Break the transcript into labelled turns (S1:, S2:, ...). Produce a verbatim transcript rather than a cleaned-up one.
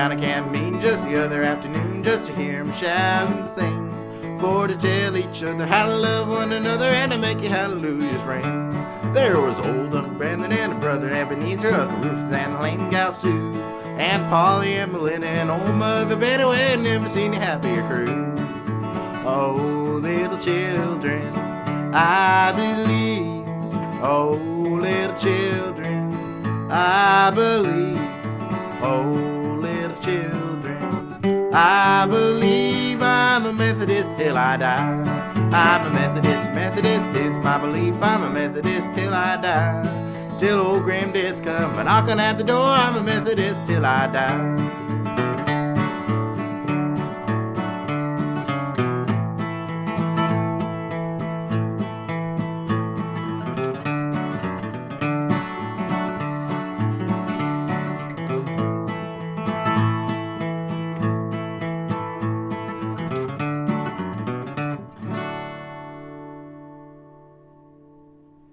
S1: down a camp meeting just the other afternoon, just to hear 'em shout and sing, for to tell each other how to love one another and to make your hallelujahs ring. There was old Uncle Brandon and a brother Ebenezer, Uncle Rufus and the lame gal Sue, and Polly and Melinda and old Mother Betty. We had never seen a happier crew. Oh, little children, I believe. Oh, little children, I believe. Oh, little children, I believe. I'm a Methodist till I die. I'm a Methodist, Methodist is my belief. I'm a Methodist till I die. Till old Graham Death come a knocking at the door. I'm a Methodist till I die.